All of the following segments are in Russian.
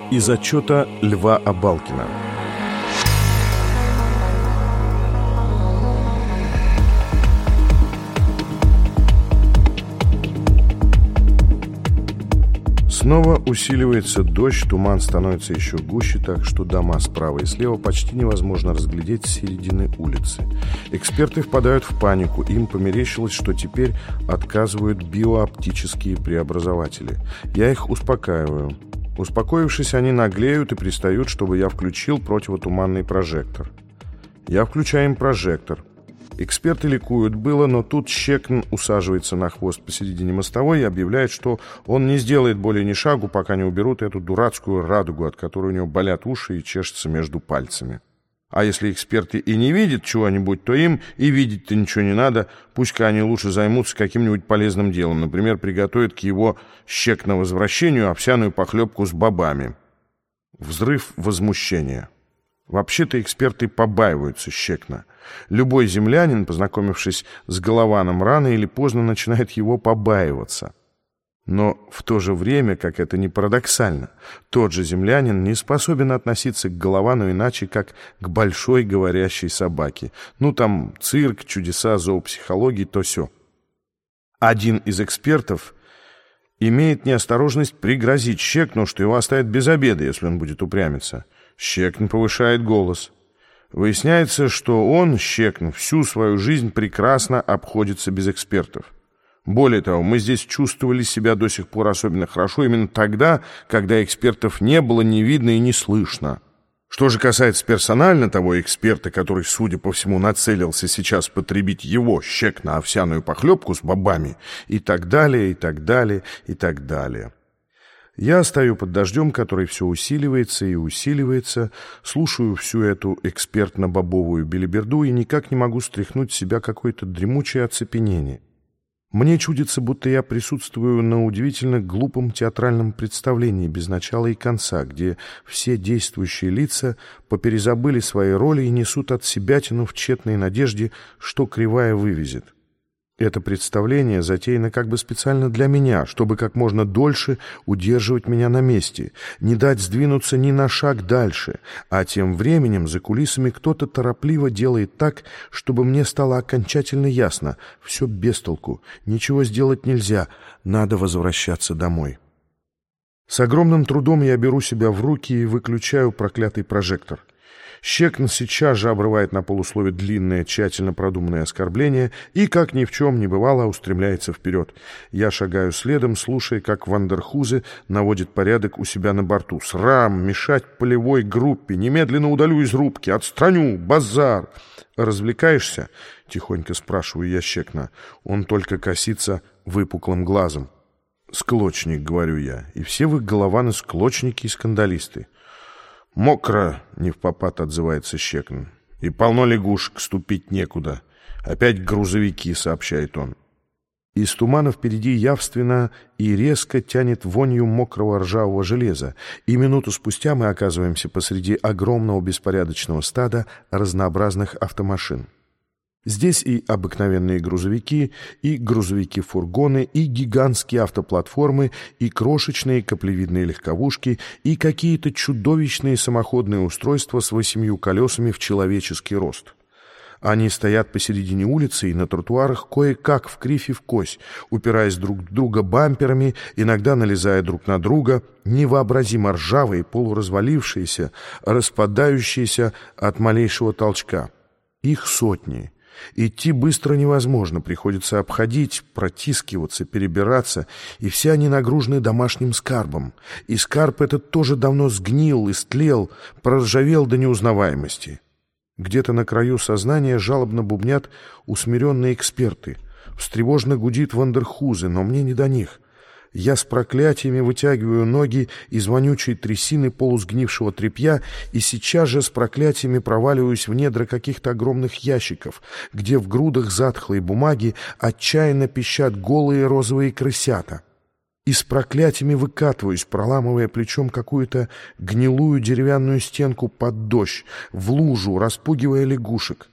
Из отчета Льва Абалкина. Снова усиливается дождь, туман становится еще гуще, так что дома справа и слева почти невозможно разглядеть с середины улицы. Эксперты впадают в панику, им померещилось, что теперь отказывают биооптические преобразователи. Я их успокаиваю. Успокоившись, они наглеют и пристают, чтобы я включил противотуманный прожектор. Я включаю им прожектор. Эксперты ликуют было, но тут Щекн усаживается на хвост посередине мостовой и объявляет, что он не сделает более ни шагу, пока не уберут эту дурацкую радугу, от которой у него болят уши и чешется между пальцами. А если эксперты и не видят чего-нибудь, то им и видеть-то ничего не надо. Пусть-ка они лучше займутся каким-нибудь полезным делом. Например, приготовят к его Щекна возвращению овсяную похлебку с бобами. Взрыв возмущения. Вообще-то эксперты побаиваются Щекна. Любой землянин, познакомившись с Голованом, рано или поздно начинает его побаиваться. Но в то же время, как это ни парадоксально, тот же землянин не способен относиться к Головану иначе, как к большой говорящей собаке. Ну, там цирк, чудеса зоопсихологии, то сё. Один из экспертов имеет неосторожность пригрозить Щекну, что его оставят без обеда, если он будет упрямиться. Щекн повышает голос. Выясняется, что он, Щекн, всю свою жизнь прекрасно обходится без экспертов. Более того, мы здесь чувствовали себя до сих пор особенно хорошо именно тогда, когда экспертов не было, не видно и не слышно. Что же касается персонально того эксперта, который, судя по всему, нацелился сейчас потребить его, Щекна, овсяную похлебку с бобами, и так далее, и так далее, и так далее. Я стою под дождем, который все усиливается и усиливается, слушаю всю эту экспертно-бобовую белиберду и никак не могу стряхнуть с себя какое-то дремучее оцепенение. Мне чудится, будто я присутствую на удивительно глупом театральном представлении без начала и конца, где все действующие лица поперезабыли свои роли и несут отсебятину в тщетной надежде, что кривая вывезет. Это представление затеяно как бы специально для меня, чтобы как можно дольше удерживать меня на месте, не дать сдвинуться ни на шаг дальше, а тем временем за кулисами кто-то торопливо делает так, чтобы мне стало окончательно ясно: все без толку, ничего сделать нельзя, надо возвращаться домой. С огромным трудом я беру себя в руки и выключаю проклятый прожектор. Щекн сейчас же обрывает на полуслове длинное, тщательно продуманное оскорбление и, как ни в чем не бывало, устремляется вперед. Я шагаю следом, слушая, как Вандерхузе наводит порядок у себя на борту. «Срам! Мешать полевой группе! Немедленно удалю из рубки! Отстраню! Базар!» «Развлекаешься?» — тихонько спрашиваю я Щекна. Он только косится выпуклым глазом. «Склочник», — говорю я, — «и все вы, Голованы, склочники и скандалисты». «Мокро», — невпопад отзывается Щекн. «И полно лягушек, ступить некуда. Опять грузовики», — сообщает он. Из тумана впереди явственно и резко тянет вонью мокрого ржавого железа, и минуту спустя мы оказываемся посреди огромного беспорядочного стада разнообразных автомашин. Здесь и обыкновенные грузовики, и грузовики-фургоны, и гигантские автоплатформы, и крошечные каплевидные легковушки, и какие-то чудовищные самоходные устройства с 8 колесами в человеческий рост. Они стоят посередине улицы и на тротуарах кое-как в кривь и в кось, упираясь друг в друга бамперами, иногда налезая друг на друга, невообразимо ржавые, полуразвалившиеся, распадающиеся от малейшего толчка. Их сотни. Идти быстро невозможно, приходится обходить, протискиваться, перебираться, и все они нагружены домашним скарбом. И скарб этот тоже давно сгнил, истлел, проржавел до неузнаваемости. Где-то на краю сознания жалобно бубнят усмиренные эксперты. Встревожно гудит Вандерхузе, но мне не до них. Я с проклятиями вытягиваю ноги из вонючей трясины полусгнившего тряпья и сейчас же с проклятиями проваливаюсь в недра каких-то огромных ящиков, где в грудах затхлой бумаги отчаянно пищат голые розовые крысята. И с проклятиями выкатываюсь, проламывая плечом какую-то гнилую деревянную стенку под дождь, в лужу, распугивая лягушек.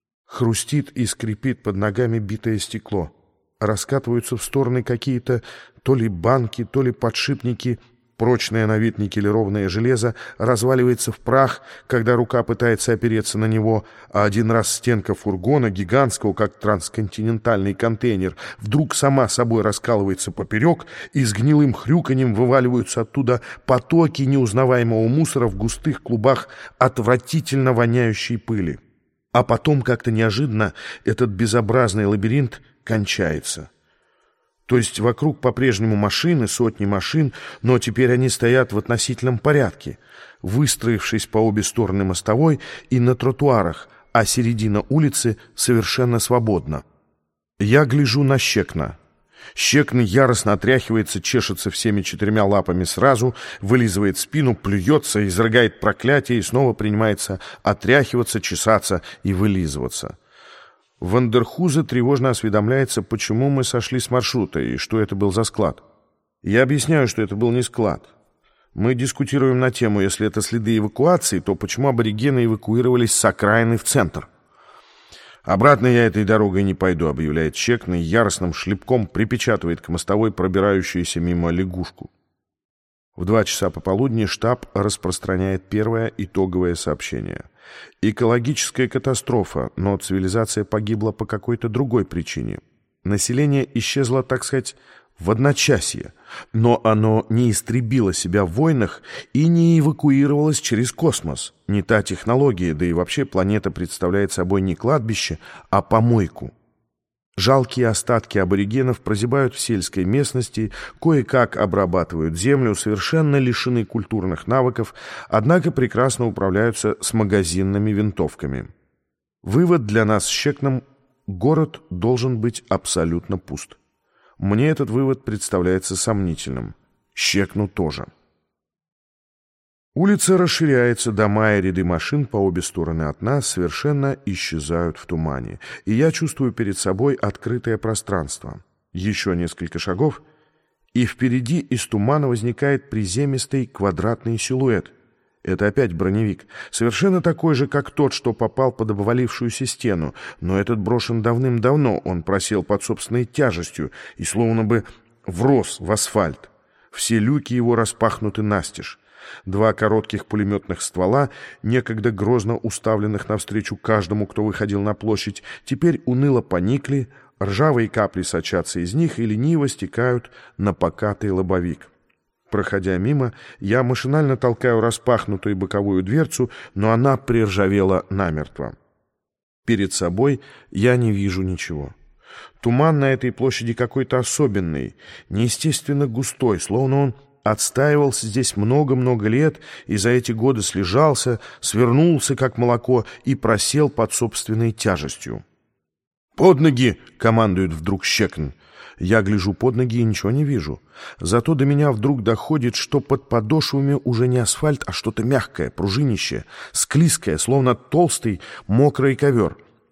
Хрустит и скрипит под ногами битое стекло. Раскатываются в стороны какие-то то ли банки, то ли подшипники, Прочное на вид никелированное железо разваливается в прах, когда рука пытается опереться на него, а один раз стенка фургона, гигантского, как трансконтинентальный контейнер, вдруг сама собой раскалывается поперек, и с гнилым хрюканьем вываливаются оттуда потоки неузнаваемого мусора в густых клубах отвратительно воняющей пыли. А потом как-то неожиданно этот безобразный лабиринт кончается. То есть вокруг по-прежнему машины, сотни машин, но теперь они стоят в относительном порядке, выстроившись по обе стороны мостовой и на тротуарах, а середина улицы совершенно свободна. Я гляжу на Щекна. Щекн яростно отряхивается, чешется всеми 4 лапами сразу, вылизывает спину, плюется, изрыгает проклятие и снова принимается отряхиваться, чесаться и вылизываться. Вандерхузе тревожно осведомляется, почему мы сошли с маршрута и что это был за склад. Я объясняю, что это был не склад. Мы дискутируем на тему, если это следы эвакуации, то почему аборигены эвакуировались с окраины в центр? «Обратно я этой дорогой не пойду», — объявляет Щекн и яростным шлепком припечатывает к мостовой пробирающуюся мимо лягушку. В 2 часа пополудни штаб распространяет первое итоговое сообщение. Экологическая катастрофа, но цивилизация погибла по какой-то другой причине. Население исчезло, так сказать, в одночасье, но оно не истребило себя в войнах и не эвакуировалось через космос. Не та технология, да и вообще планета представляет собой не кладбище, а помойку. Жалкие остатки аборигенов прозябают в сельской местности, кое-как обрабатывают землю, совершенно лишены культурных навыков, однако прекрасно управляются с магазинными винтовками. Вывод для нас с Щекном: город должен быть абсолютно пуст. Мне этот вывод представляется сомнительным. Щекну тоже. Улица расширяется, дома и ряды машин по обе стороны от нас совершенно исчезают в тумане, и я чувствую перед собой открытое пространство. Еще несколько шагов, и впереди из тумана возникает приземистый квадратный силуэт. Это опять броневик, совершенно такой же, как тот, что попал под обвалившуюся стену, но этот брошен давным-давно, он просел под собственной тяжестью и словно бы врос в асфальт. Все люки его распахнуты настежь. 2 коротких пулеметных ствола, некогда грозно уставленных навстречу каждому, кто выходил на площадь, теперь уныло поникли, ржавые капли сочатся из них и лениво стекают на покатый лобовик. Проходя мимо, я машинально толкаю распахнутую боковую дверцу, но она приржавела намертво. Перед собой я не вижу ничего. Туман на этой площади какой-то особенный, неестественно густой, словно он отстаивался здесь много-много лет и за эти годы слежался, свернулся, как молоко, и просел под собственной тяжестью. «Под ноги!» — командует вдруг Щекн. Я гляжу под ноги и ничего не вижу. Зато до меня вдруг доходит, что под подошвами уже не асфальт, а что-то мягкое, пружинищее, склизкое, словно толстый, мокрый ковер.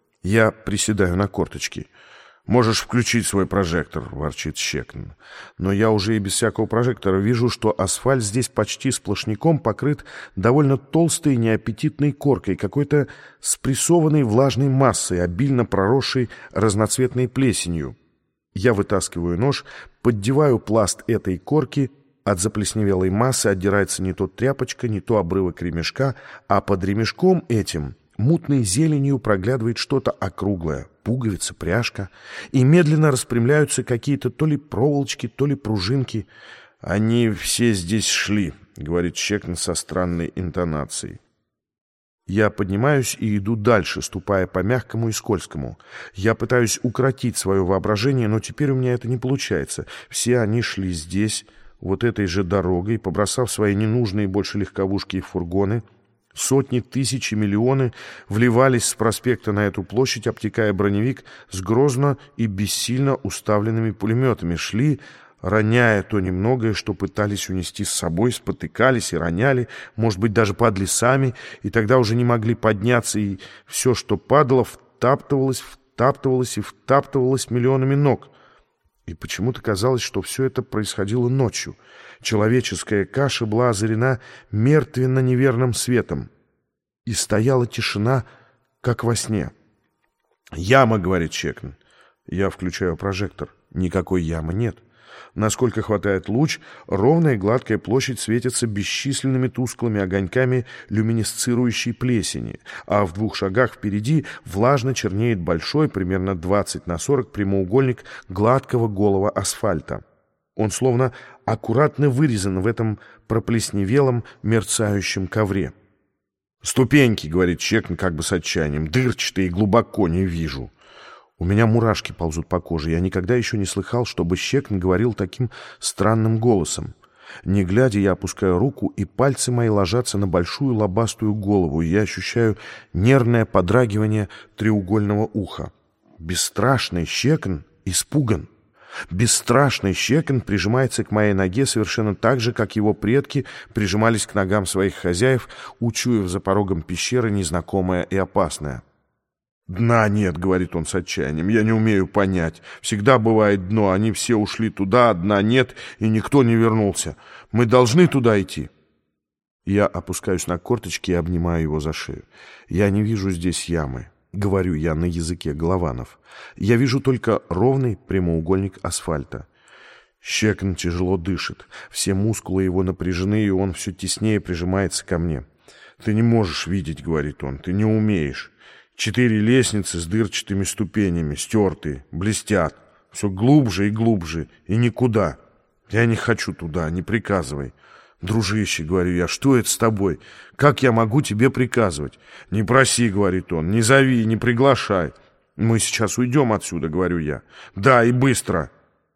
Я приседаю на корточки. «Можешь включить свой прожектор», — ворчит Щекн. Но я уже и без всякого прожектора вижу, что асфальт здесь почти сплошняком покрыт довольно толстой неаппетитной коркой, какой-то спрессованной влажной массой, обильно проросшей разноцветной плесенью. Я вытаскиваю нож, поддеваю пласт этой корки, от заплесневелой массы отдирается не то тряпочка, не то обрывок ремешка, а под ремешком этим мутной зеленью проглядывает что-то округлое, пуговица, пряжка, и медленно распрямляются какие-то то ли проволочки, то ли пружинки. «Они все здесь шли», — говорит Щекн со странной интонацией. Я поднимаюсь и иду дальше, ступая по мягкому и скользкому. Я пытаюсь укротить свое воображение, но теперь у меня это не получается. Все они шли здесь, вот этой же дорогой, побросав свои ненужные больше легковушки и фургоны. Сотни, тысячи, миллионы вливались с проспекта на эту площадь, обтекая броневик с грозно и бессильно уставленными пулеметами. Шли, роняя то немногое, что пытались унести с собой, спотыкались и роняли, может быть, даже падали сами, и тогда уже не могли подняться, и все, что падало, втаптывалось и втаптывалось миллионами ног. И почему-то казалось, что все это происходило ночью. Человеческая каша была озарена мертвенно-неверным светом. И стояла тишина, как во сне. «Яма», — говорит Щекн. Я включаю прожектор. Никакой ямы нет. Насколько хватает луч, ровная гладкая площадь светится бесчисленными тусклыми огоньками люминесцирующей плесени, а в 2 шагах впереди влажно чернеет большой, примерно 20 на 40, прямоугольник гладкого голого асфальта. Он словно аккуратно вырезан в этом проплесневелом мерцающем ковре. «Ступеньки», — говорит Чекн как бы с отчаянием, — «дырчатые, глубоко не вижу». У меня мурашки ползут по коже. Я никогда еще не слыхал, чтобы Чекн говорил таким странным голосом. Не глядя, я опускаю руку, и пальцы мои ложатся на большую лобастую голову, и я ощущаю нервное подрагивание треугольного уха. Бесстрашный Чекн испуган. Бесстрашный Чекн прижимается к моей ноге совершенно так же, как его предки прижимались к ногам своих хозяев, учуяв за порогом пещеры незнакомое и опасное. «Дна нет», — говорит он с отчаянием, — «я не умею понять. Всегда бывает дно, они все ушли туда, а дна нет, и никто не вернулся. Мы должны туда идти». Я опускаюсь на корточки и обнимаю его за шею. «Я не вижу здесь ямы», — говорю я на языке голованов. «Я вижу только ровный прямоугольник асфальта». Чекн тяжело дышит. Все мускулы его напряжены, и он все теснее прижимается ко мне. «Ты не можешь видеть», — говорит он, — «ты не умеешь. 4 лестницы с дырчатыми ступенями, стертые, блестят. Все глубже и глубже, и никуда. Я не хочу туда, не приказывай». «Дружище», — говорю я, — «что это с тобой? Как я могу тебе приказывать?» «Не проси», — говорит он, — «не зови, не приглашай». «Мы сейчас уйдем отсюда», — говорю я. «Да, и быстро».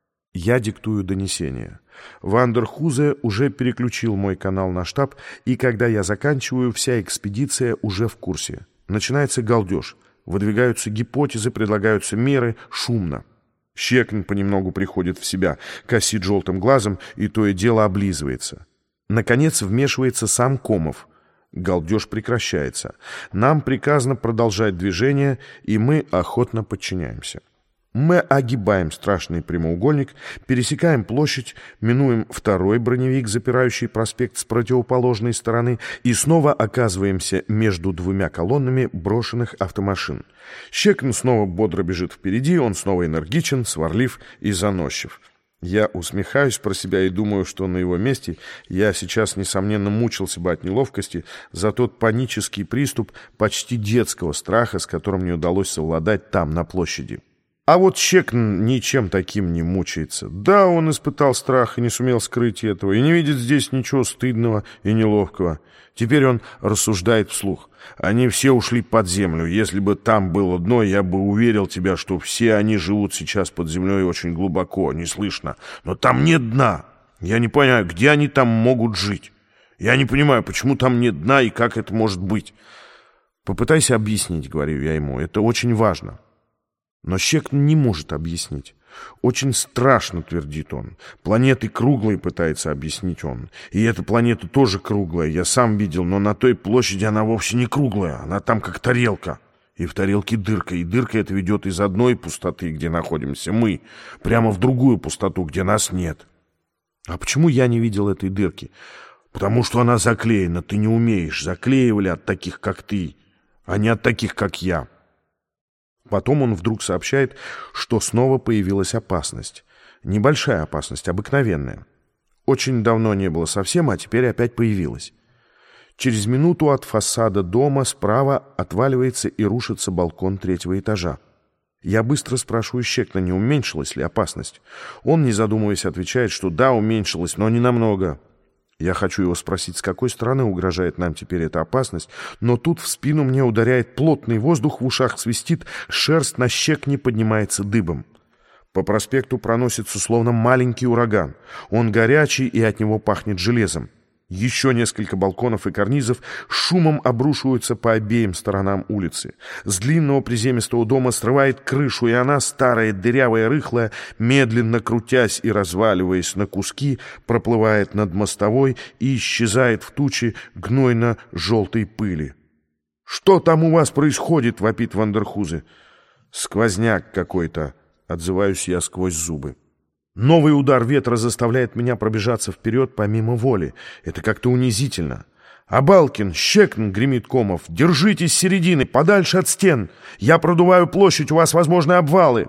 Я диктую донесение. Вандерхузе уже переключил мой канал на штаб, и когда я заканчиваю, вся экспедиция уже в курсе. Начинается галдеж. Выдвигаются гипотезы, предлагаются меры, шумно. Чекн понемногу приходит в себя, косит желтым глазом и то и дело облизывается. Наконец вмешивается сам Комов. Галдеж прекращается. Нам приказано продолжать движение, и мы охотно подчиняемся. Мы огибаем страшный прямоугольник, пересекаем площадь, минуем 2-й броневик, запирающий проспект с противоположной стороны, и снова оказываемся между 2 колоннами брошенных автомашин. Чекн снова бодро бежит впереди, он снова энергичен, сварлив и заносчив. Я усмехаюсь про себя и думаю, что на его месте я сейчас, несомненно, мучился бы от неловкости за тот панический приступ почти детского страха, с которым мне удалось совладать там, на площади. А вот Чекн ничем таким не мучается. Да, он испытал страх и не сумел скрыть этого, и не видит здесь ничего стыдного и неловкого. Теперь он рассуждает вслух. Они все ушли под землю. Если бы там было дно, я бы уверил тебя, что все они живут сейчас под землей очень глубоко, не слышно. Но там нет дна. Я не понимаю, где они там могут жить. Я не понимаю, почему там нет дна и как это может быть. Попытайся объяснить, говорю я ему, это очень важно. Но Чекн не может объяснить. Очень страшно, твердит он. Планеты круглые, пытается объяснить он. И эта планета тоже круглая, я сам видел, но на той площади она вовсе не круглая. Она там как тарелка. И в тарелке дырка. И дырка эта ведет из одной пустоты, где находимся мы, прямо в другую пустоту, где нас нет. А почему я не видел этой дырки? Потому что она заклеена. Ты не умеешь. Заклеивали от таких, как ты, а не от таких, как я. Потом он вдруг сообщает, что снова появилась опасность. Небольшая опасность, обыкновенная. Очень давно не было совсем, а теперь опять появилась. Через минуту от фасада дома справа отваливается и рушится балкон 3-го этажа. Я быстро спрашиваю Чекна, не уменьшилась ли опасность. Он, не задумываясь, отвечает, что да, уменьшилась, но не намного. Я хочу его спросить, с какой стороны угрожает нам теперь эта опасность, но тут в спину мне ударяет плотный воздух, в ушах свистит, шерсть на Чекне поднимается дыбом. По проспекту проносится словно маленький ураган. Он горячий, и от него пахнет железом. Еще несколько балконов и карнизов шумом обрушиваются по обеим сторонам улицы. С длинного приземистого дома срывает крышу, и она, старая, дырявая, рыхлая, медленно крутясь и разваливаясь на куски, проплывает над мостовой и исчезает в туче гнойно-желтой пыли. «Что там у вас происходит?» — вопит Вандерхузе. «Сквозняк какой-то», — отзываюсь я сквозь зубы. Новый удар ветра заставляет меня пробежаться вперед помимо воли. Это как-то унизительно. «Абалкин, Чекн!» — гремит Комов. «Держитесь с середины, подальше от стен! Я продуваю площадь, у вас возможны обвалы!»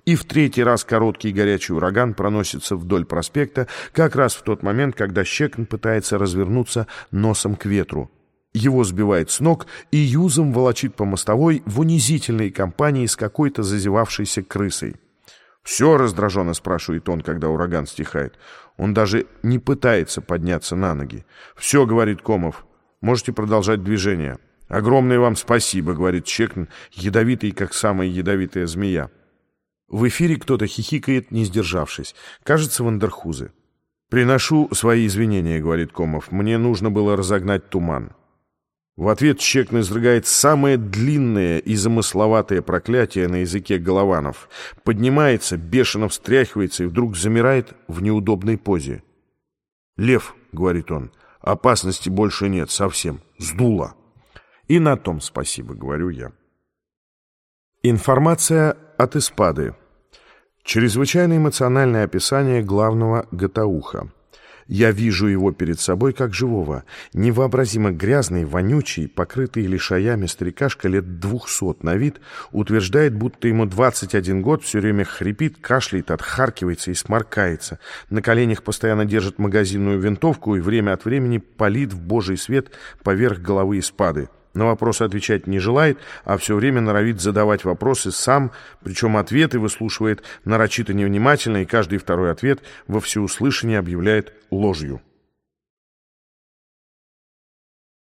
И в третий раз короткий и горячий ураган проносится вдоль проспекта, как раз в тот момент, когда Щекн пытается развернуться носом к ветру. Его сбивает с ног и юзом волочит по мостовой в унизительной компании с какой-то зазевавшейся крысой. «Все?» — раздраженно спрашивает он, когда ураган стихает. Он даже не пытается подняться на ноги. «Все», — говорит Комов, — «можете продолжать движение». «Огромное вам спасибо», — говорит Щекн, ядовитый, как самая ядовитая змея. В эфире кто-то хихикает, не сдержавшись. Кажется, Вандерхузе. «Приношу свои извинения», — говорит Комов. «Мне нужно было разогнать туман». В ответ Щекн изрыгает самое длинное и замысловатое проклятие на языке голованов. Поднимается, бешено встряхивается и вдруг замирает в неудобной позе. «Лев», — говорит он, — «опасности больше нет совсем. Сдуло». И на том спасибо, говорю я. Информация от Испады. Чрезвычайно эмоциональное описание главного Гатауха. Я вижу его перед собой как живого. Невообразимо грязный, вонючий, покрытый лишаями старикашка лет 200 на вид, утверждает, будто ему 21 год, все время хрипит, кашляет, отхаркивается и сморкается. На коленях постоянно держит магазинную винтовку и время от времени палит в божий свет поверх головы Испады. На вопросы отвечать не желает, а все время норовит задавать вопросы сам, причем ответы выслушивает нарочито невнимательно, и каждый второй ответ во всеуслышание объявляет ложью.